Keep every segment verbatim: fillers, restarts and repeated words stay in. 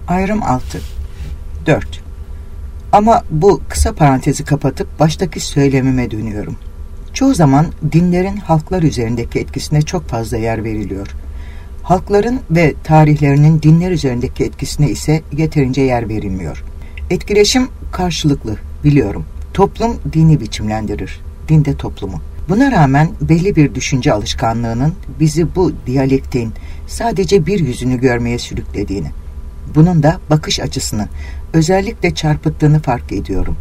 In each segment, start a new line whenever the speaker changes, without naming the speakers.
Ayrım altı. dört. Ama bu kısa parantezi kapatıp baştaki söylemime dönüyorum. Çoğu zaman dinlerin halklar üzerindeki etkisine çok fazla yer veriliyor. Halkların ve tarihlerinin dinler üzerindeki etkisine ise yeterince yer verilmiyor. Etkileşim karşılıklı, biliyorum. Toplum dini biçimlendirir, din de toplumu. Buna rağmen belli bir düşünce alışkanlığının bizi bu diyalektiğin sadece bir yüzünü görmeye sürüklediğini, bunun da bakış açısını özellikle çarpıttığını fark ediyorum.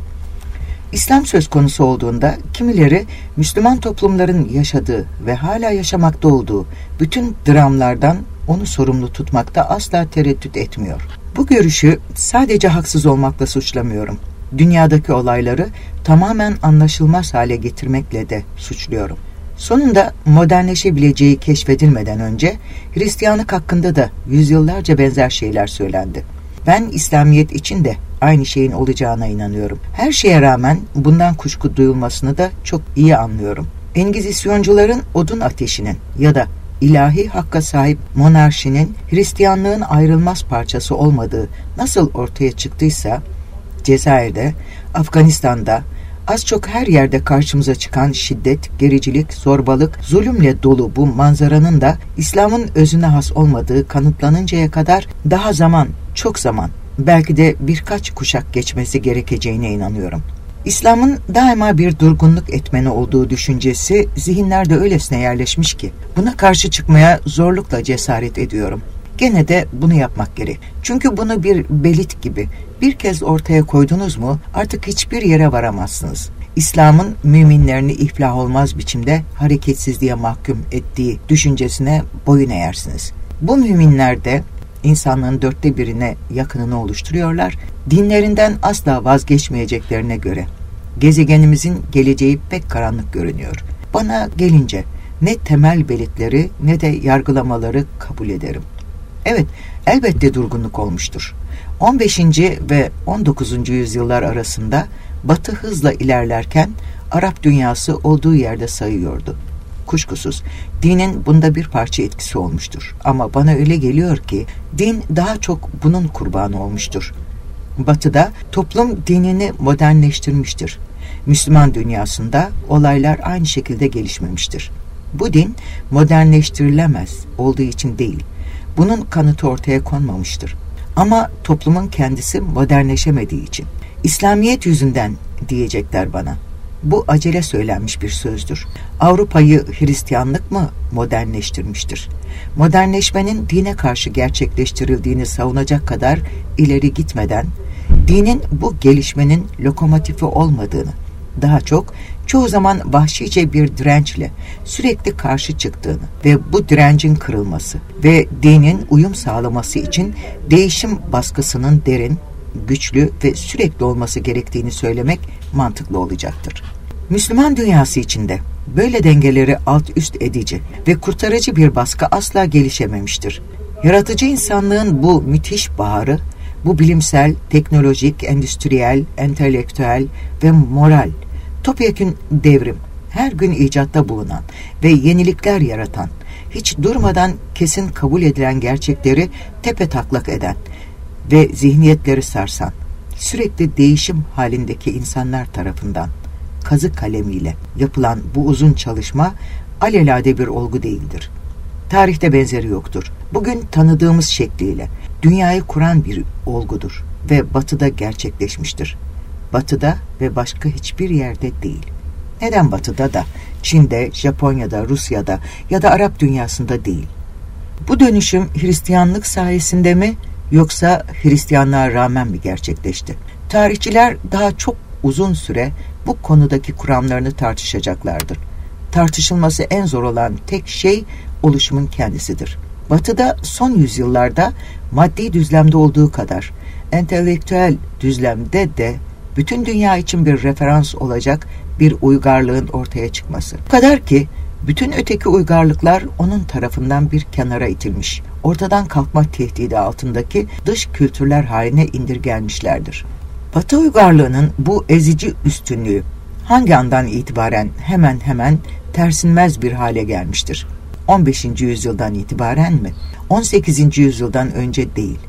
İslam söz konusu olduğunda kimileri Müslüman toplumların yaşadığı ve hala yaşamakta olduğu bütün dramlardan onu sorumlu tutmakta asla tereddüt etmiyor. Bu görüşü sadece haksız olmakla suçlamıyorum. Dünyadaki olayları tamamen anlaşılmaz hale getirmekle de suçluyorum. Sonunda modernleşebileceği keşfedilmeden önce Hristiyanlık hakkında da yüzyıllarca benzer şeyler söylendi. Ben İslamiyet için de aynı şeyin olacağına inanıyorum. Her şeye rağmen bundan kuşku duyulmasını da çok iyi anlıyorum. Engizisyoncuların odun ateşinin ya da ilahi hakka sahip monarşinin Hristiyanlığın ayrılmaz parçası olmadığı nasıl ortaya çıktıysa, Cezayir'de, Afganistan'da, az çok her yerde karşımıza çıkan şiddet, gericilik, zorbalık, zulümle dolu bu manzaranın da İslam'ın özüne has olmadığı kanıtlanıncaya kadar daha zaman, çok zaman, belki de birkaç kuşak geçmesi gerekeceğine inanıyorum. İslam'ın daima bir durgunluk etmeni olduğu düşüncesi zihinlerde öylesine yerleşmiş ki buna karşı çıkmaya zorlukla cesaret ediyorum. Gene de bunu yapmak gerek. Çünkü bunu bir belit gibi bir kez ortaya koydunuz mu artık hiçbir yere varamazsınız. İslam'ın müminlerini iflah olmaz biçimde hareketsizliğe mahkum ettiği düşüncesine boyun eğersiniz. Bu müminler de insanlığın dörtte birine yakınını oluşturuyorlar. Dinlerinden asla vazgeçmeyeceklerine göre gezegenimizin geleceği pek karanlık görünüyor. Bana gelince ne temel belirtileri ne de yargılamaları kabul ederim. Evet, elbette durgunluk olmuştur. on beşinci ve on dokuzuncu yüzyıllar arasında Batı hızla ilerlerken Arap dünyası olduğu yerde sayıyordu. Kuşkusuz dinin bunda bir parça etkisi olmuştur. Ama bana öyle geliyor ki din daha çok bunun kurbanı olmuştur. Batı'da toplum dinini modernleştirmiştir. Müslüman dünyasında olaylar aynı şekilde gelişmemiştir. Bu din modernleştirilemez olduğu için değil, bunun kanıtı ortaya konmamıştır. Ama toplumun kendisi modernleşemediği için. İslamiyet yüzünden diyecekler bana. Bu acele söylenmiş bir sözdür. Avrupa'yı Hristiyanlık mı modernleştirmiştir? Modernleşmenin dine karşı gerçekleştirildiğini savunacak kadar ileri gitmeden, dinin bu gelişmenin lokomotifi olmadığını, daha çok çoğu zaman vahşice bir dirençle sürekli karşı çıktığını ve bu direncin kırılması ve dinin uyum sağlaması için değişim baskısının derin, güçlü ve sürekli olması gerektiğini söylemek mantıklı olacaktır. Müslüman dünyası içinde böyle dengeleri alt üst edici ve kurtarıcı bir baskı asla gelişememiştir. Yaratıcı insanlığın bu müthiş baharı, bu bilimsel, teknolojik, endüstriyel, entelektüel ve moral, topyekün devrim, her gün icatta bulunan ve yenilikler yaratan, hiç durmadan kesin kabul edilen gerçekleri tepetaklak eden ve zihniyetleri sarsan, sürekli değişim halindeki insanlar tarafından kazı kalemiyle yapılan bu uzun çalışma alelade bir olgu değildir. Tarihte benzeri yoktur. Bugün tanıdığımız şekliyle dünyayı kuran bir olgudur ve Batı'da gerçekleşmiştir. Batı'da ve başka hiçbir yerde değil. Neden Batı'da da, Çin'de, Japonya'da, Rusya'da ya da Arap dünyasında değil? Bu dönüşüm Hristiyanlık sayesinde mi yoksa Hristiyanlığa rağmen mi gerçekleşti? Tarihçiler daha çok uzun süre bu konudaki kuramlarını tartışacaklardır. Tartışılması en zor olan tek şey oluşumun kendisidir. Batı'da son yüzyıllarda maddi düzlemde olduğu kadar entelektüel düzlemde de bütün dünya için bir referans olacak bir uygarlığın ortaya çıkması. Bu kadar ki bütün öteki uygarlıklar onun tarafından bir kenara itilmiş, ortadan kalkma tehdidi altındaki dış kültürler haline indirgenmişlerdir. Batı uygarlığının bu ezici üstünlüğü hangi andan itibaren hemen hemen tersinmez bir hale gelmiştir? on beşinci yüzyıldan itibaren mi? on sekizinci yüzyıldan önce değil.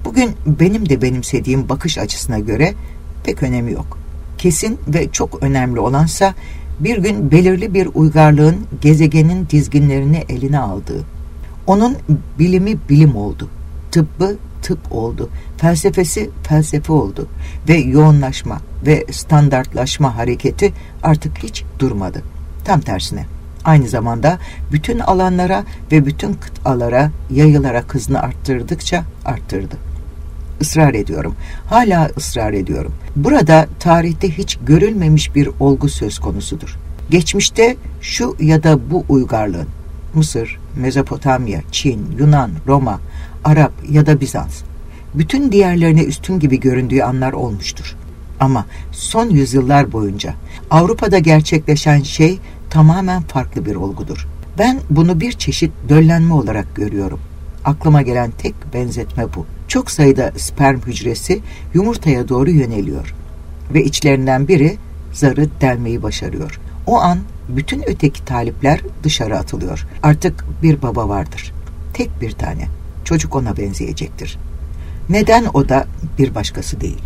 Bugün benim de benimsediğim bakış açısına göre pek önemi yok. Kesin ve çok önemli olansa bir gün belirli bir uygarlığın gezegenin dizginlerini eline aldığı, onun bilimi bilim oldu, tıbbı tıp oldu, felsefesi felsefe oldu ve yoğunlaşma ve standartlaşma hareketi artık hiç durmadı. Tam tersine, aynı zamanda bütün alanlara ve bütün kıtalara yayılarak hızını arttırdıkça arttırdı. Israr ediyorum, hala ısrar ediyorum. Burada tarihte hiç görülmemiş bir olgu söz konusudur. Geçmişte şu ya da bu uygarlığın, Mısır, Mezopotamya, Çin, Yunan, Roma, Arap ya da Bizans, bütün diğerlerine üstün gibi göründüğü anlar olmuştur. Ama son yüzyıllar boyunca Avrupa'da gerçekleşen şey tamamen farklı bir olgudur. Ben bunu bir çeşit döllenme olarak görüyorum. Aklıma gelen tek benzetme bu. Çok sayıda sperm hücresi yumurtaya doğru yöneliyor ve içlerinden biri zarı delmeyi başarıyor. O an bütün öteki talipler dışarı atılıyor. Artık bir baba vardır. Tek bir tane. Çocuk ona benzeyecektir. Neden o da bir başkası değil?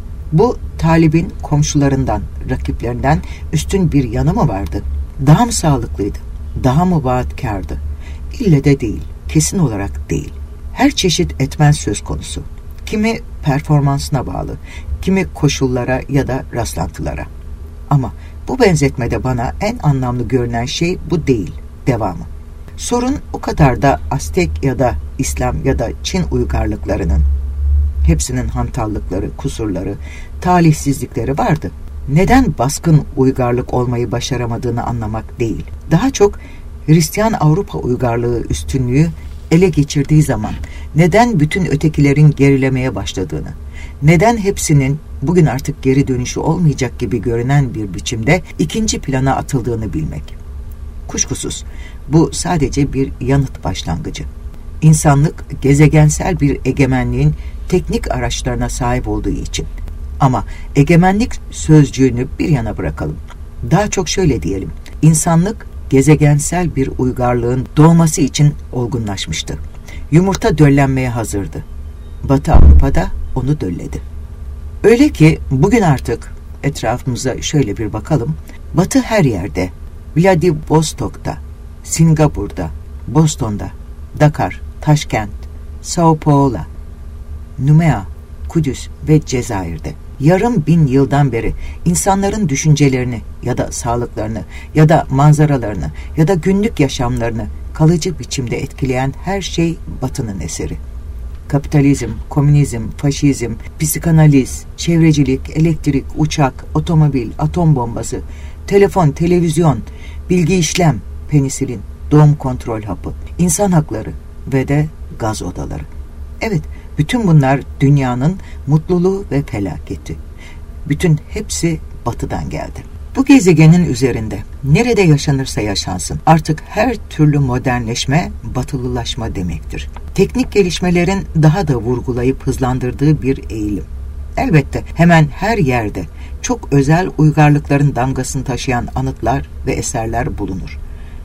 Bu talibin komşularından, rakiplerinden üstün bir yanı mı vardı? Daha mı sağlıklıydı? Daha mı vaatkardı? İlle de değil. Kesin olarak değil. Her çeşit etmen söz konusu. Kimi performansına bağlı, kimi koşullara ya da rastlantılara. Ama bu benzetmede bana en anlamlı görünen şey bu değil, devamı. Sorun o kadar da Aztek ya da İslam ya da Çin uygarlıklarının, hepsinin hantallıkları, kusurları, talihsizlikleri vardı. Neden baskın uygarlık olmayı başaramadığını anlamak değil. Daha çok Hristiyan Avrupa uygarlığı üstünlüğü ele geçirdiği zaman neden bütün ötekilerin gerilemeye başladığını, neden hepsinin bugün artık geri dönüşü olmayacak gibi görünen bir biçimde ikinci plana atıldığını bilmek. Kuşkusuz bu sadece bir yanıt başlangıcı. İnsanlık gezegensel bir egemenliğin teknik araçlarına sahip olduğu için. Ama egemenlik sözcüğünü bir yana bırakalım. Daha çok şöyle diyelim. İnsanlık gezegensel bir uygarlığın doğması için olgunlaşmıştı. Yumurta döllenmeye hazırdı. Batı Avrupa'da onu dölledi. Öyle ki bugün artık etrafımıza şöyle bir bakalım. Batı her yerde, Vladivostok'ta, Singapur'da, Boston'da, Dakar, Taşkent, Sao Paulo, Numea, Kudüs ve Cezayir'de yarım bin yıldan beri insanların düşüncelerini ya da sağlıklarını ya da manzaralarını ya da günlük yaşamlarını kalıcı biçimde etkileyen her şey Batı'nın eseri. Kapitalizm, komünizm, faşizm, psikanaliz, çevrecilik, elektrik, uçak, otomobil, atom bombası, telefon, televizyon, bilgi işlem, penisilin, doğum kontrol hapı, insan hakları ve de gaz odaları. Evet, bütün bunlar dünyanın mutluluğu ve felaketi. Bütün hepsi Batı'dan geldi. Bu gezegenin üzerinde nerede yaşanırsa yaşansın artık her türlü modernleşme batılılaşma demektir. Teknik gelişmelerin daha da vurgulayıp hızlandırdığı bir eğilim. Elbette hemen her yerde çok özel uygarlıkların damgasını taşıyan anıtlar ve eserler bulunur.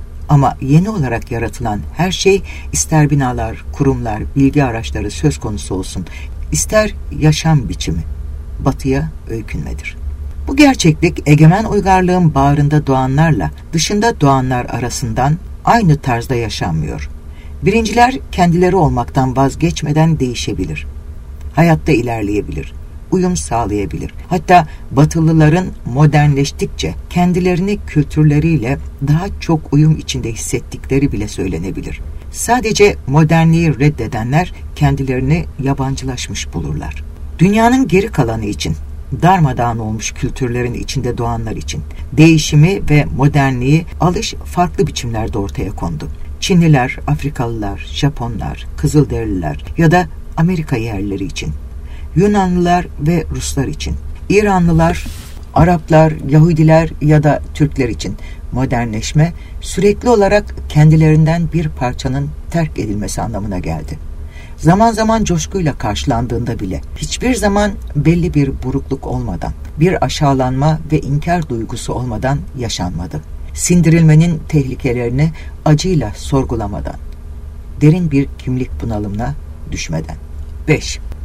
Ama yeni olarak yaratılan her şey ister binalar, kurumlar, bilgi araçları söz konusu olsun, ister yaşam biçimi, Batı'ya öykünmedir. Bu gerçeklik egemen uygarlığın bağrında doğanlarla dışında doğanlar arasından aynı tarzda yaşanmıyor. Birinciler kendileri olmaktan vazgeçmeden değişebilir. Hayatta ilerleyebilir, uyum sağlayabilir. Hatta Batılıların modernleştikçe kendilerini kültürleriyle daha çok uyum içinde hissettikleri bile söylenebilir. Sadece modernliği reddedenler kendilerini yabancılaşmış bulurlar. Dünyanın geri kalanı için, darmadağın olmuş kültürlerin içinde doğanlar için değişimi ve modernliği alış farklı biçimlerde ortaya kondu. Çinliler, Afrikalılar, Japonlar, Kızılderililer ya da Amerika yerlileri için, Yunanlılar ve Ruslar için, İranlılar, Araplar, Yahudiler ya da Türkler için modernleşme sürekli olarak kendilerinden bir parçanın terk edilmesi anlamına geldi. Zaman zaman coşkuyla karşılandığında bile hiçbir zaman belli bir burukluk olmadan, bir aşağılanma ve inkar duygusu olmadan yaşanmadı. Sindirilmenin tehlikelerini acıyla sorgulamadan, derin bir kimlik bunalımına düşmeden. beş.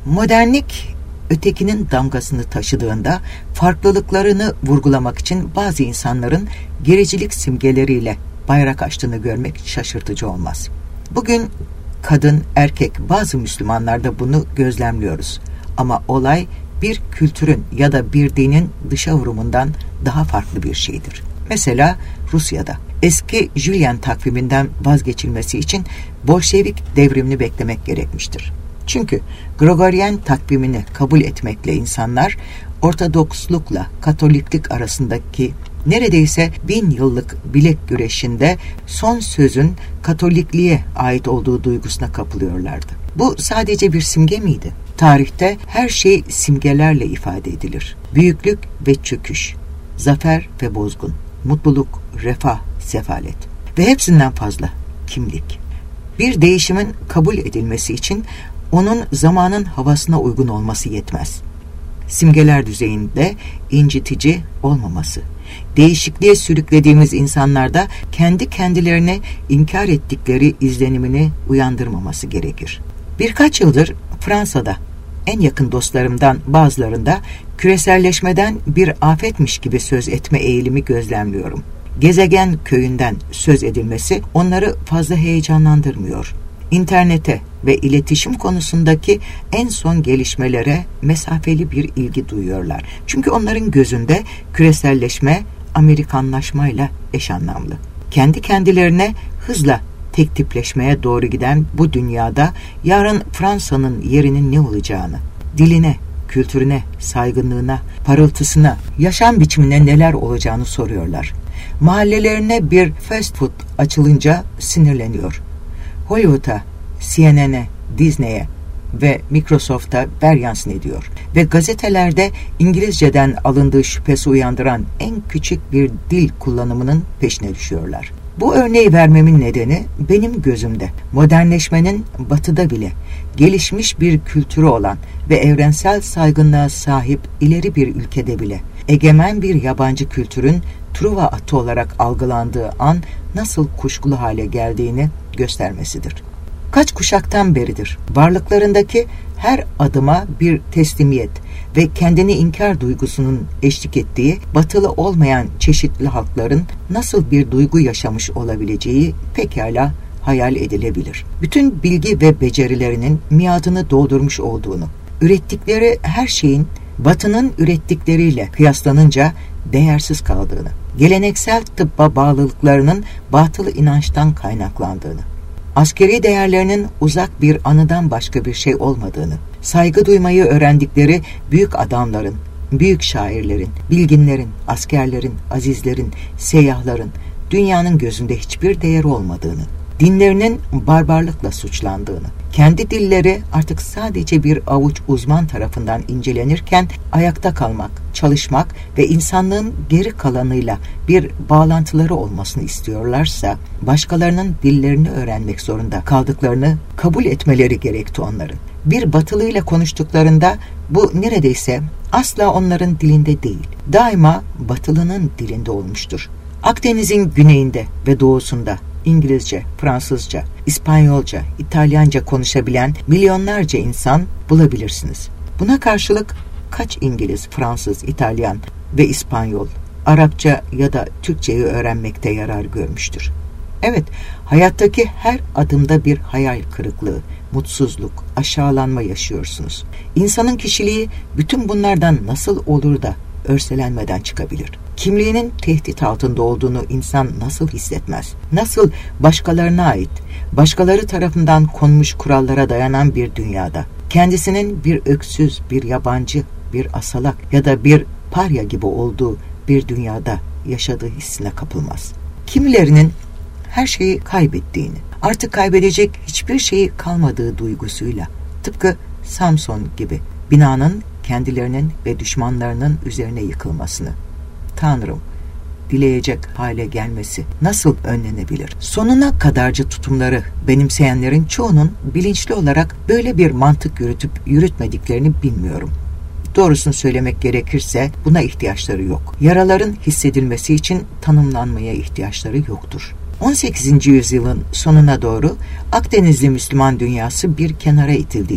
Modernlik ötekinin damgasını taşıdığında farklılıklarını vurgulamak için bazı insanların gericilik simgeleriyle bayrak açtığını görmek şaşırtıcı olmaz. Bugün kadın, erkek, bazı Müslümanlarda bunu gözlemliyoruz. Ama olay bir kültürün ya da bir dinin dışa vurumundan daha farklı bir şeydir. Mesela Rusya'da eski Julian takviminden vazgeçilmesi için Bolşevik devrimini beklemek gerekmiştir. Çünkü Gregorian takvimini kabul etmekle insanlar Ortodokslukla Katoliklik arasındaki neredeyse bin yıllık bilek güreşinde son sözün Katolikliğe ait olduğu duygusuna kapılıyorlardı. Bu sadece bir simge miydi? Tarihte her şey simgelerle ifade edilir. Büyüklük ve çöküş, zafer ve bozgun, mutluluk, refah, sefalet ve hepsinden fazla kimlik. Bir değişimin kabul edilmesi için onun zamanın havasına uygun olması yetmez. Simgeler düzeyinde incitici olmaması, değişikliğe sürüklediğimiz insanlarda kendi kendilerine inkar ettikleri izlenimini uyandırmaması gerekir. Birkaç yıldır Fransa'da en yakın dostlarımdan bazılarında küreselleşmeden bir afetmiş gibi söz etme eğilimi gözlemliyorum. Gezegen köyünden söz edilmesi onları fazla heyecanlandırmıyor. İnternete ve iletişim konusundaki en son gelişmelere mesafeli bir ilgi duyuyorlar. Çünkü onların gözünde küreselleşme Amerikanlaşmayla eş anlamlı. Kendi kendilerine hızla tek tipleşmeye doğru giden bu dünyada yarın Fransa'nın yerinin ne olacağını, diline, kültürüne, saygınlığına, parıltısına, yaşam biçimine neler olacağını soruyorlar. Mahallelerine bir fast food açılınca sinirleniyor. Hollywood'a, C N N'e, Disney'e ve Microsoft'a beryansın ediyor. Ve gazetelerde İngilizceden alındığı şüphesi uyandıran en küçük bir dil kullanımının peşine düşüyorlar. Bu örneği vermemin nedeni benim gözümde modernleşmenin batıda bile gelişmiş bir kültürü olan ve evrensel saygınlığa sahip ileri bir ülkede bile egemen bir yabancı kültürün Truva atı olarak algılandığı an nasıl kuşkulu hale geldiğini göstermesidir. Kaç kuşaktan beridir varlıklarındaki her adıma bir teslimiyet ve kendini inkar duygusunun eşlik ettiği batılı olmayan çeşitli halkların nasıl bir duygu yaşamış olabileceği pekala hayal edilebilir. Bütün bilgi ve becerilerinin miadını doldurmuş olduğunu, ürettikleri her şeyin Batı'nın ürettikleriyle kıyaslanınca değersiz kaldığını, geleneksel tıbba bağlılıklarının batılı inançtan kaynaklandığını, askeri değerlerinin uzak bir anıdan başka bir şey olmadığını, saygı duymayı öğrendikleri büyük adamların, büyük şairlerin, bilginlerin, askerlerin, azizlerin, seyyahların dünyanın gözünde hiçbir değeri olmadığını, dinlerinin barbarlıkla suçlandığını, kendi dilleri artık sadece bir avuç uzman tarafından incelenirken ayakta kalmak, çalışmak ve insanlığın geri kalanıyla bir bağlantıları olmasını istiyorlarsa, başkalarının dillerini öğrenmek zorunda kaldıklarını kabul etmeleri gerekti onların. Bir batılıyla konuştuklarında bu neredeyse asla onların dilinde değil, daima batılının dilinde olmuştur. Akdeniz'in güneyinde ve doğusunda İngilizce, Fransızca, İspanyolca, İtalyanca konuşabilen milyonlarca insan bulabilirsiniz. Buna karşılık kaç İngiliz, Fransız, İtalyan ve İspanyol, Arapça ya da Türkçeyi öğrenmekte yarar görmüştür? Evet, hayattaki her adımda bir hayal kırıklığı, mutsuzluk, aşağılanma yaşıyorsunuz. İnsanın kişiliği bütün bunlardan nasıl olur da örselenmeden çıkabilir? Kimliğinin tehdit altında olduğunu insan nasıl hissetmez? Nasıl başkalarına ait, başkaları tarafından konmuş kurallara dayanan bir dünyada, kendisinin bir öksüz, bir yabancı, bir asalak ya da bir parya gibi olduğu bir dünyada yaşadığı hissine kapılmaz? Kimilerinin her şeyi kaybettiğini, artık kaybedecek hiçbir şeyi kalmadığı duygusuyla, tıpkı Samson gibi binanın kendilerinin ve düşmanlarının üzerine yıkılmasını, Tanrım, dileyecek hale gelmesi nasıl önlenebilir? Sonuna kadarcı tutumları benimseyenlerin çoğunun bilinçli olarak böyle bir mantık yürütüp yürütmediklerini bilmiyorum. Doğrusunu söylemek gerekirse buna ihtiyaçları yok. Yaraların hissedilmesi için tanımlanmaya ihtiyaçları yoktur. on sekizinci yüzyılın sonuna doğru Akdenizli Müslüman dünyası bir kenara itildiğinin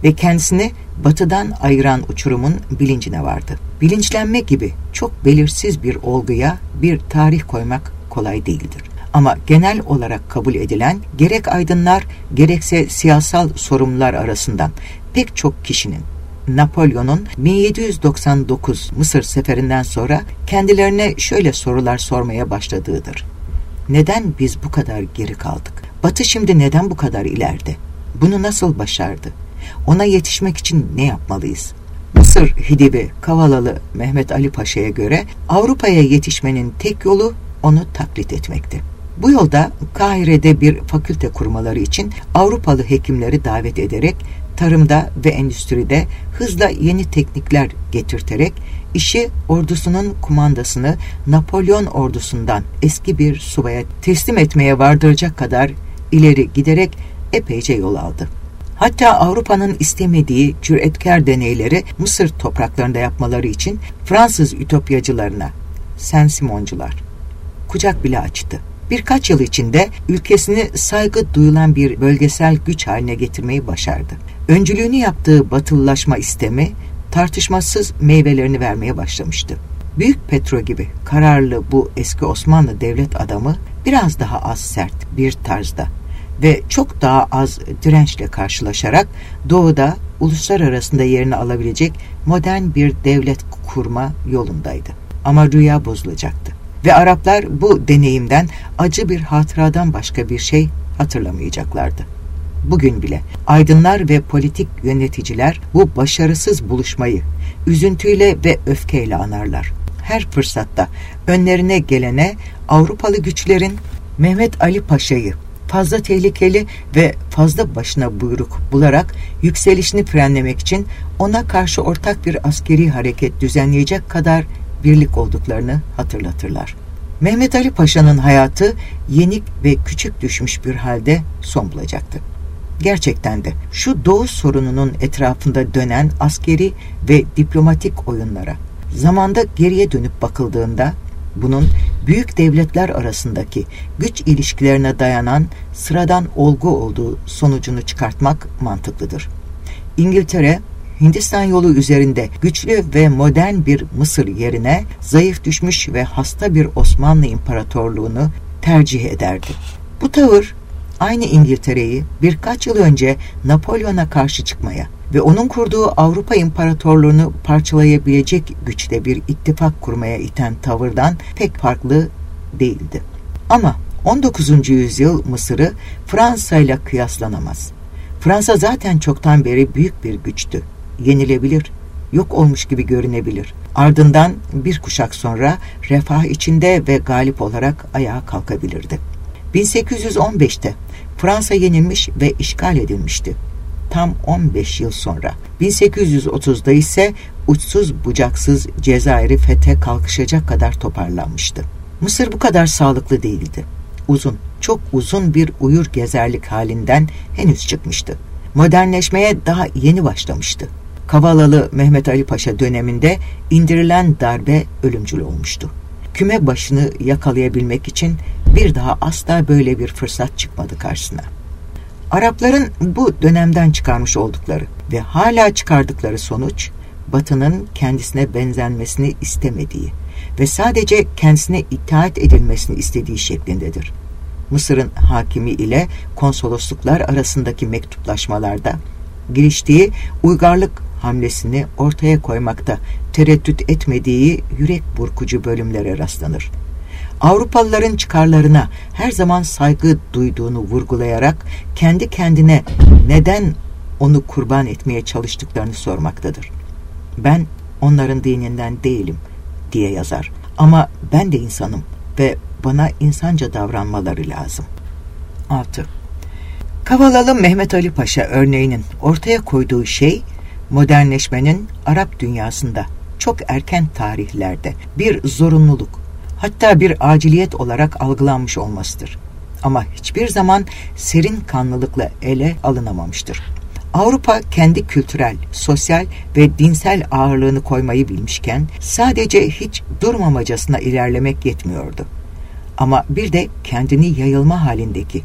ve kendisini batıdan ayıran uçurumun bilincine vardı. Bilinçlenme gibi çok belirsiz bir olguya bir tarih koymak kolay değildir. Ama genel olarak kabul edilen gerek aydınlar gerekse siyasal sorumlular arasından pek çok kişinin Napolyon'un bin yedi yüz doksan dokuz Mısır seferinden sonra kendilerine şöyle sorular sormaya başladığıdır. Neden biz bu kadar geri kaldık? Batı şimdi neden bu kadar ileride? Bunu nasıl başardı? Ona yetişmek için ne yapmalıyız? Mısır Hidivi Kavalalı Mehmet Ali Paşa'ya göre Avrupa'ya yetişmenin tek yolu onu taklit etmekti. Bu yolda Kahire'de bir fakülte kurmaları için Avrupalı hekimleri davet ederek tarımda ve endüstride hızla yeni teknikler getirterek işi ordusunun kumandasını Napolyon ordusundan eski bir subaya teslim etmeye vardıracak kadar ileri giderek epeyce yol aldı. Hatta Avrupa'nın istemediği cüretkar deneyleri Mısır topraklarında yapmaları için Fransız ütopyacılarına, Saint-Simoncular, kucak bile açtı. Birkaç yıl içinde ülkesini saygı duyulan bir bölgesel güç haline getirmeyi başardı. Öncülüğünü yaptığı batılılaşma istemi tartışmasız meyvelerini vermeye başlamıştı. Büyük Petro gibi kararlı bu eski Osmanlı devlet adamı biraz daha az sert bir tarzda ve çok daha az dirençle karşılaşarak doğuda uluslar arasında yerini alabilecek modern bir devlet kurma yolundaydı. Ama rüya bozulacaktı. Ve Araplar bu deneyimden acı bir hatıradan başka bir şey hatırlamayacaklardı. Bugün bile aydınlar ve politik yöneticiler bu başarısız buluşmayı üzüntüyle ve öfkeyle anarlar. Her fırsatta önlerine gelene Avrupalı güçlerin Mehmet Ali Paşa'yı fazla tehlikeli ve fazla başına buyruk bularak yükselişini frenlemek için ona karşı ortak bir askeri hareket düzenleyecek kadar birlik olduklarını hatırlatırlar. Mehmet Ali Paşa'nın hayatı yenik ve küçük düşmüş bir halde son bulacaktı. Gerçekten de şu Doğu sorununun etrafında dönen askeri ve diplomatik oyunlara zamanda geriye dönüp bakıldığında bunun büyük devletler arasındaki güç ilişkilerine dayanan sıradan olgu olduğu sonucunu çıkartmak mantıklıdır. İngiltere, Hindistan yolu üzerinde güçlü ve modern bir Mısır yerine zayıf düşmüş ve hasta bir Osmanlı İmparatorluğunu tercih ederdi. Bu tavır aynı İngiltere'yi birkaç yıl önce Napolyon'a karşı çıkmaya ve onun kurduğu Avrupa İmparatorluğunu parçalayabilecek güçte bir ittifak kurmaya iten tavırdan pek farklı değildi. Ama on dokuzuncu yüzyıl Mısır'ı Fransa ile kıyaslanamaz. Fransa zaten çoktan beri büyük bir güçtü. Yenilebilir, yok olmuş gibi görünebilir. Ardından bir kuşak sonra refah içinde ve galip olarak ayağa kalkabilirdi. bin sekiz yüz on beşte Fransa yenilmiş ve işgal edilmişti. Tam on beş yıl sonra bin sekiz yüz otuzda ise uçsuz bucaksız Cezayir'i fethe kalkışacak kadar toparlanmıştı. Mısır bu kadar sağlıklı değildi. Uzun, çok uzun bir uyur gezerlik halinden henüz çıkmıştı. Modernleşmeye daha yeni başlamıştı. Kavalalı Mehmet Ali Paşa döneminde indirilen darbe ölümcül olmuştu. Küme başını yakalayabilmek için bir daha asla böyle bir fırsat çıkmadı karşısına. Arapların bu dönemden çıkarmış oldukları ve hala çıkardıkları sonuç, Batı'nın kendisine benzenmesini istemediği ve sadece kendisine itaat edilmesini istediği şeklindedir. Mısır'ın hakimi ile konsolosluklar arasındaki mektuplaşmalarda giriştiği uygarlık hamlesini ortaya koymakta tereddüt etmediği yürek burkucu bölümlere rastlanır. Avrupalıların çıkarlarına her zaman saygı duyduğunu vurgulayarak kendi kendine neden onu kurban etmeye çalıştıklarını sormaktadır. Ben onların dininden değilim diye yazar. Ama ben de insanım ve bana insanca davranmaları lazım. altı. Kavalalı Mehmet Ali Paşa örneğinin ortaya koyduğu şey, modernleşmenin Arap dünyasında çok erken tarihlerde bir zorunluluk, hatta bir aciliyet olarak algılanmış olmasıdır. Ama hiçbir zaman serin kanlılıkla ele alınamamıştır. Avrupa kendi kültürel, sosyal ve dinsel ağırlığını koymayı bilmişken sadece hiç durmamacasına ilerlemek yetmiyordu. Ama bir de kendini yayılma halindeki,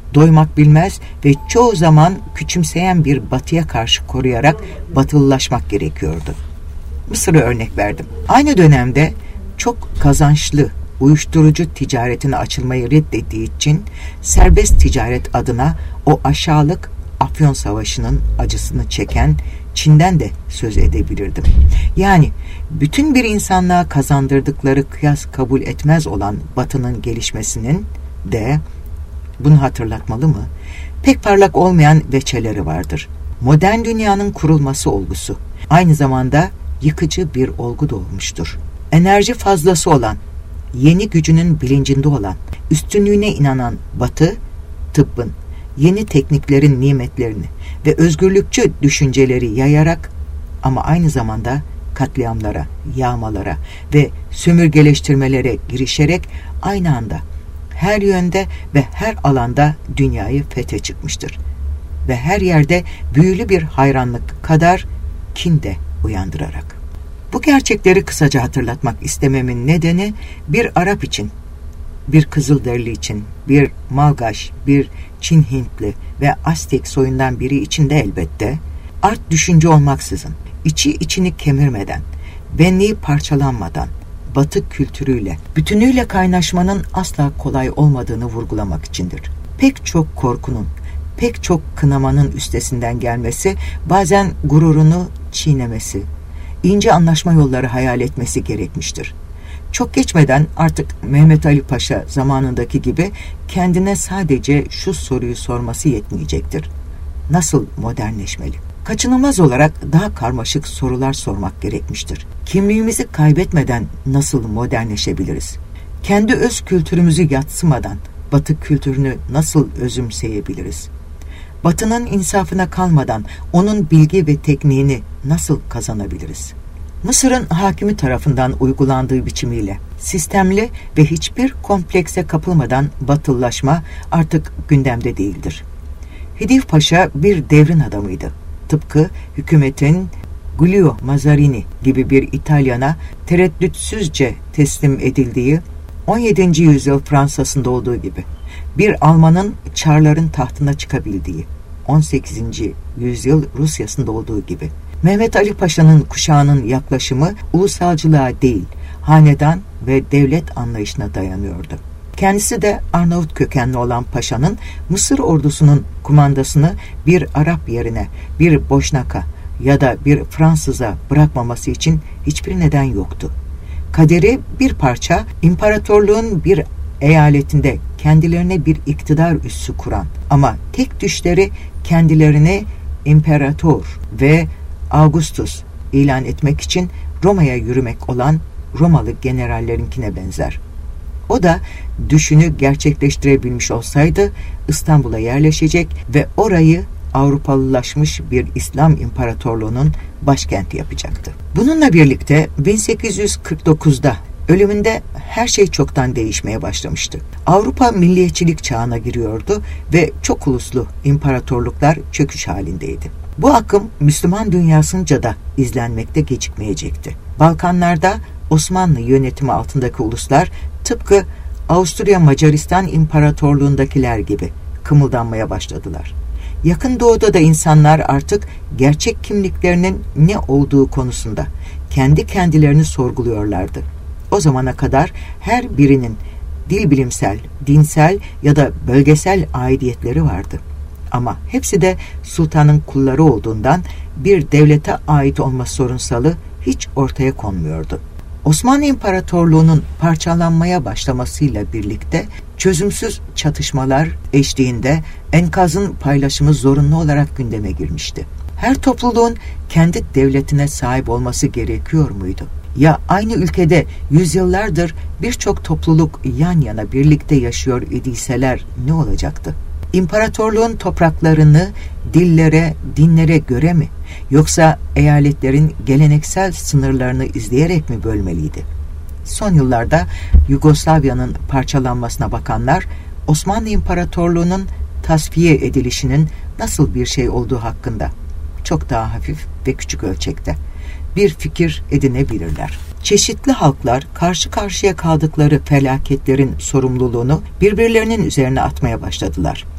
doymak bilmez ve çoğu zaman küçümseyen bir batıya karşı koruyarak batılılaşmak gerekiyordu. Mısır'a örnek verdim. Aynı dönemde çok kazançlı uyuşturucu ticaretine açılmayı reddettiği için serbest ticaret adına o aşağılık Afyon Savaşı'nın acısını çeken Çin'den de söz edebilirdim. Yani bütün bir insanlığa kazandırdıkları kıyas kabul etmez olan Batı'nın gelişmesinin de, bunu hatırlatmalı mı, pek parlak olmayan veçeleri vardır. Modern dünyanın kurulması olgusu aynı zamanda yıkıcı bir olgu doğmuştur. Enerji fazlası olan, yeni gücünün bilincinde olan, üstünlüğüne inanan Batı, tıbbın, yeni tekniklerin nimetlerini ve özgürlükçü düşünceleri yayarak ama aynı zamanda katliamlara, yağmalara ve sömürgeleştirmelere girişerek aynı anda her yönde ve her alanda dünyayı fethe çıkmıştır. Ve her yerde büyülü bir hayranlık kadar kin de uyandırarak. Bu gerçekleri kısaca hatırlatmak istememin nedeni bir Arap için, bir Kızılderili için, bir Malgaş, bir Çin Hintli ve Aztek soyundan biri için de elbette art düşünce olmaksızın, içi içini kemirmeden, benliği parçalanmadan, Batı kültürüyle, bütünüyle kaynaşmanın asla kolay olmadığını vurgulamak içindir. Pek çok korkunun, pek çok kınamanın üstesinden gelmesi, bazen gururunu çiğnemesi, ince anlaşma yolları hayal etmesi gerekmiştir. Çok geçmeden artık Mehmet Ali Paşa zamanındaki gibi kendine sadece şu soruyu sorması yetmeyecektir. Nasıl modernleşmeli? Kaçınılmaz olarak daha karmaşık sorular sormak gerekmiştir. Kimliğimizi kaybetmeden nasıl modernleşebiliriz? Kendi öz kültürümüzü yadsımadan Batı kültürünü nasıl özümseyebiliriz? Batı'nın insafına kalmadan onun bilgi ve tekniğini nasıl kazanabiliriz? Mısır'ın hakimi tarafından uygulandığı biçimiyle sistemli ve hiçbir komplekse kapılmadan batılılaşma artık gündemde değildir. Hidiv Paşa bir devrin adamıydı. Tıpkı hükümetin Giulio Mazarini gibi bir İtalyana tereddütsüzce teslim edildiği on yedinci yüzyıl Fransa'sında olduğu gibi, bir Almanın Çarların tahtına çıkabildiği on sekizinci yüzyıl Rusya'sında olduğu gibi, Mehmet Ali Paşa'nın kuşağının yaklaşımı ulusalcılığa değil, hanedan ve devlet anlayışına dayanıyordu. Kendisi de Arnavut kökenli olan Paşa'nın Mısır ordusunun kumandasını bir Arap yerine bir Boşnaka ya da bir Fransız'a bırakmaması için hiçbir neden yoktu. Kaderi bir parça imparatorluğun bir eyaletinde kendilerine bir iktidar üssü kuran ama tek düşleri kendilerini imparator ve Augustus ilan etmek için Roma'ya yürümek olan Romalı generallerinkine benzer. O da düşünü gerçekleştirebilmiş olsaydı İstanbul'a yerleşecek ve orayı Avrupalılaşmış bir İslam İmparatorluğu'nun başkenti yapacaktı. Bununla birlikte bin sekiz yüz kırk dokuzda ölümünde her şey çoktan değişmeye başlamıştı. Avrupa milliyetçilik çağına giriyordu ve çok uluslu imparatorluklar çöküş halindeydi. Bu akım Müslüman dünyasınca da izlenmekte gecikmeyecekti. Balkanlarda Osmanlı yönetimi altındaki uluslar tıpkı Avusturya Macaristan İmparatorluğundakiler gibi kımıldanmaya başladılar. Yakın Doğu'da da insanlar artık gerçek kimliklerinin ne olduğu konusunda kendi kendilerini sorguluyorlardı. O zamana kadar her birinin dil bilimsel, dinsel ya da bölgesel aidiyetleri vardı. Ama hepsi de sultanın kulları olduğundan bir devlete ait olma sorunsalı hiç ortaya konmuyordu. Osmanlı İmparatorluğu'nun parçalanmaya başlamasıyla birlikte çözümsüz çatışmalar eşliğinde enkazın paylaşımı zorunlu olarak gündeme girmişti. Her topluluğun kendi devletine sahip olması gerekiyor muydu? Ya aynı ülkede yüzyıllardır birçok topluluk yan yana birlikte yaşıyor idiyseler ne olacaktı? İmparatorluğun topraklarını dillere, dinlere göre mi, yoksa eyaletlerin geleneksel sınırlarını izleyerek mi bölmeliydi? Son yıllarda Yugoslavya'nın parçalanmasına bakanlar, Osmanlı İmparatorluğu'nun tasfiye edilişinin nasıl bir şey olduğu hakkında çok daha hafif ve küçük ölçekte bir fikir edinebilirler. Çeşitli halklar karşı karşıya kaldıkları felaketlerin sorumluluğunu birbirlerinin üzerine atmaya başladılar.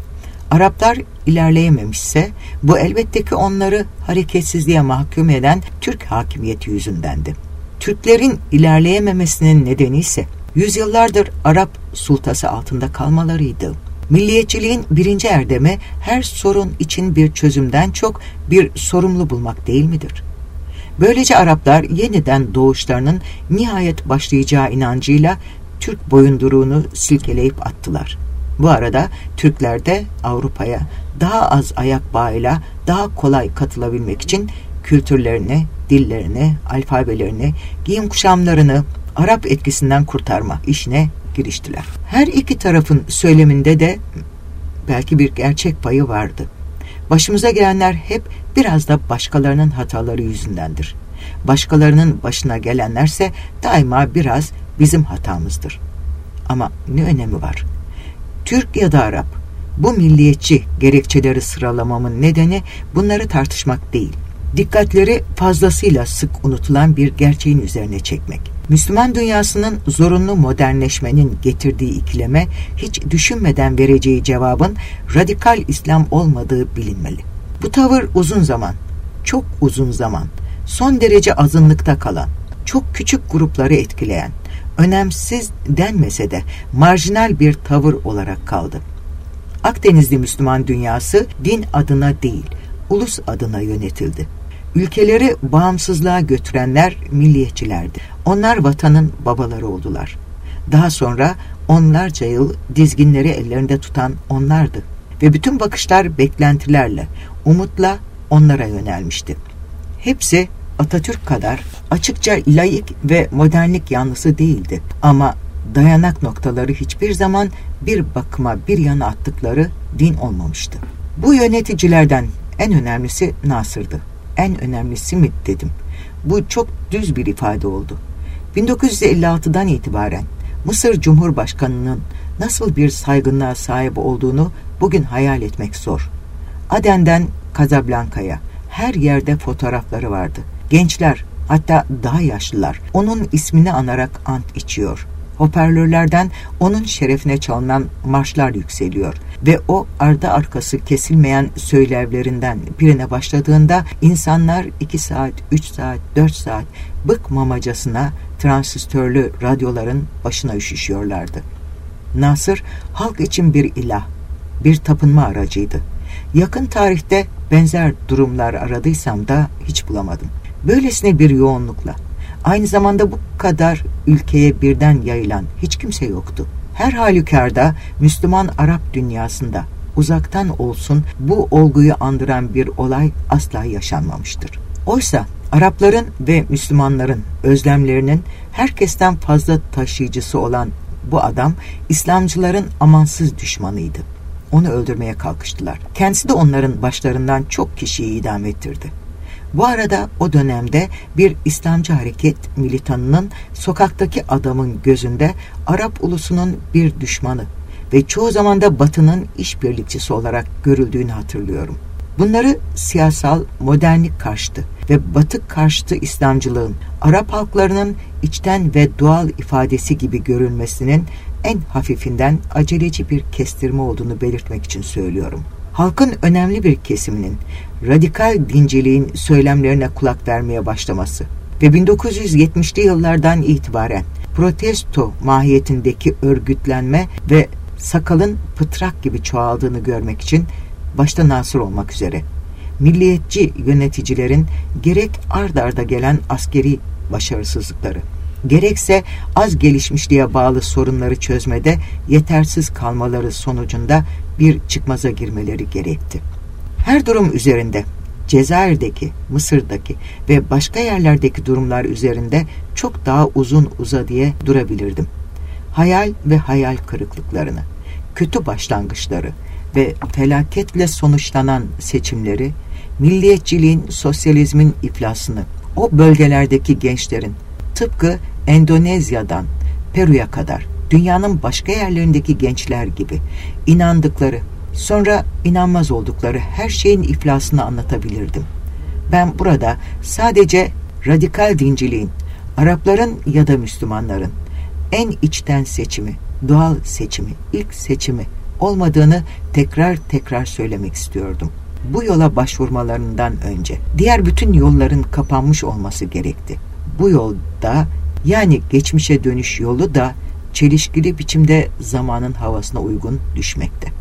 Araplar ilerleyememişse bu elbette ki onları hareketsizliğe mahkum eden Türk hakimiyeti yüzündendi. Türklerin ilerleyememesinin nedeni ise yüzyıllardır Arap sultası altında kalmalarıydı. Milliyetçiliğin birinci erdemi her sorun için bir çözümden çok bir sorumlu bulmak değil midir? Böylece Araplar yeniden doğuşlarının nihayet başlayacağı inancıyla Türk boyunduruğunu silkeleyip attılar. Bu arada Türkler de Avrupa'ya daha az ayak bağıyla daha kolay katılabilmek için kültürlerini, dillerini, alfabelerini, giyim kuşamlarını Arap etkisinden kurtarma işine giriştiler. Her iki tarafın söyleminde de belki bir gerçek payı vardı. Başımıza gelenler hep biraz da başkalarının hataları yüzündendir. Başkalarının başına gelenlerse daima biraz bizim hatamızdır. Ama ne önemi var? Türk ya da Arap, bu milliyetçi gerekçeleri sıralamamın nedeni bunları tartışmak değil, dikkatleri fazlasıyla sık unutulan bir gerçeğin üzerine çekmek. Müslüman dünyasının zorunlu modernleşmenin getirdiği ikileme hiç düşünmeden vereceği cevabın radikal İslam olmadığı bilinmeli. Bu tavır uzun zaman, çok uzun zaman, son derece azınlıkta kalan, çok küçük grupları etkileyen, önemsiz denmese de marjinal bir tavır olarak kaldı. Akdenizli Müslüman dünyası din adına değil, ulus adına yönetildi. Ülkeleri bağımsızlığa götürenler milliyetçilerdi. Onlar vatanın babaları oldular. Daha sonra onlarca yıl dizginleri ellerinde tutan onlardı. Ve bütün bakışlar beklentilerle, umutla onlara yönelmişti. Hepsi Atatürk kadar açıkça laik ve modernlik yanlısı değildi. Ama dayanak noktaları hiçbir zaman bir bakıma bir yana attıkları din olmamıştı. Bu yöneticilerden en önemlisi Nasır'dı. En önemlisi mi dedim. Bu çok düz bir ifade oldu. bin dokuz yüz elli altıdan itibaren Mısır Cumhurbaşkanı'nın nasıl bir saygınlığa sahip olduğunu bugün hayal etmek zor. Aden'den Casablanca'ya her yerde fotoğrafları vardı. Gençler, hatta daha yaşlılar onun ismini anarak ant içiyor. Hoparlörlerden onun şerefine çalınan marşlar yükseliyor ve o ardı arkası kesilmeyen söylevlerinden birine başladığında insanlar iki saat, üç saat, dört saat bıkmamacasına transistörlü radyoların başına üşüşüyorlardı. Nasır, halk için bir ilah, bir tapınma aracıydı. Yakın tarihte benzer durumlar aradıysam da hiç bulamadım. Böylesine bir yoğunlukla, aynı zamanda bu kadar ülkeye birden yayılan hiç kimse yoktu. Her halükarda Müslüman Arap dünyasında uzaktan olsun bu olguyu andıran bir olay asla yaşanmamıştır. Oysa Arapların ve Müslümanların özlemlerinin herkesten fazla taşıyıcısı olan bu adam İslamcıların amansız düşmanıydı. Onu öldürmeye kalkıştılar. Kendisi de onların başlarından çok kişiyi idam ettirdi. Bu arada o dönemde bir İslamcı hareket militanının sokaktaki adamın gözünde Arap ulusunun bir düşmanı ve çoğu zaman da Batı'nın işbirlikçisi olarak görüldüğünü hatırlıyorum. Bunları siyasal modernlik karşıtı ve Batı karşıtı İslamcılığın Arap halklarının içten ve doğal ifadesi gibi görülmesinin en hafifinden aceleci bir kestirme olduğunu belirtmek için söylüyorum. Halkın önemli bir kesiminin radikal dinciliğin söylemlerine kulak vermeye başlaması ve bin dokuz yüz yetmişli yıllardan itibaren protesto mahiyetindeki örgütlenme ve sakalın pıtrak gibi çoğaldığını görmek için başta Nasır olmak üzere milliyetçi yöneticilerin gerek ard arda gelen askeri başarısızlıkları, gerekse az gelişmişliğe bağlı sorunları çözmede yetersiz kalmaları sonucunda bir çıkmaza girmeleri gerekti. Her durum üzerinde, Cezayir'deki, Mısır'daki ve başka yerlerdeki durumlar üzerinde çok daha uzun uzadıya durabilirdim. Hayal ve hayal kırıklıklarını, kötü başlangıçları ve felaketle sonuçlanan seçimleri, milliyetçiliğin, sosyalizmin iflasını, o bölgelerdeki gençlerin, tıpkı Endonezya'dan Peru'ya kadar dünyanın başka yerlerindeki gençler gibi inandıkları, sonra inanmaz oldukları her şeyin iflasını anlatabilirdim. Ben burada sadece radikal dinciliğin, Arapların ya da Müslümanların en içten seçimi, doğal seçimi, ilk seçimi olmadığını tekrar tekrar söylemek istiyordum. Bu yola başvurmalarından önce diğer bütün yolların kapanmış olması gerekti. Bu yolda, yani geçmişe dönüş yolu da çelişkili biçimde zamanın havasına uygun düşmekte.